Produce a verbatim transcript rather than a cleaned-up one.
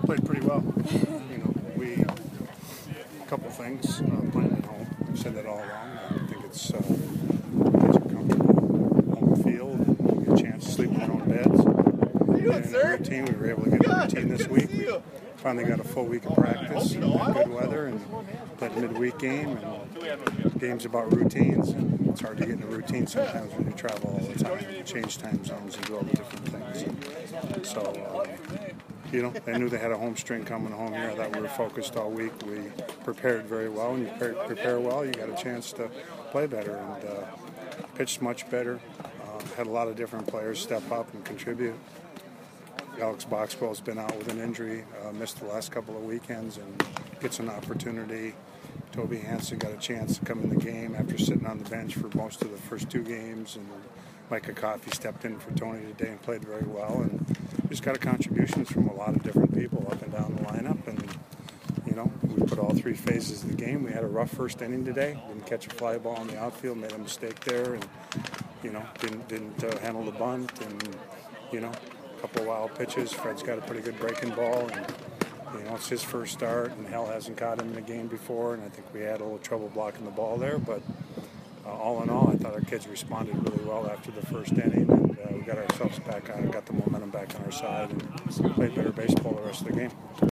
played pretty well. You know, we a couple things uh, playing at home. I've said that all along. I think it's uh, it's a comfortable home field. We get a chance to sleep in our own beds. And in our routine, we were able to get a routine this week. We finally got a full week of practice and good weather, and played a midweek game. And games about routines. And it's hard to get in a routine sometimes when you travel all the time, and change time zones, and do all the different things. And so. Uh, You know, they knew they had a home string coming home here. I thought we were focused all week. We prepared very well. When you prepare, prepare well, you got a chance to play better, and uh, pitched much better. Uh, had a lot of different players step up and contribute. Alex Boxwell's been out with an injury, uh, missed the last couple of weekends, and gets an opportunity. Toby Hansen got a chance to come in the game after sitting on the bench for most of the first two games, and Micah Coffey stepped in for Tony today and played very well. And just got a contributions from a lot of different people up and down the lineup, and you know, we put all three phases of the game. We had a rough first inning today. Didn't catch a fly ball in the outfield, made a mistake there, and you know, didn't didn't uh, handle the bunt, and you know, a couple of wild pitches. Fred's got a pretty good breaking ball, and you know, it's his first start, and Hell hasn't caught him in a game before, and I think we had a little trouble blocking the ball there, but. Uh, all in all, I thought our kids responded really well after the first inning, and uh, we got ourselves back on, got the momentum back on our side, and played better baseball the rest of the game.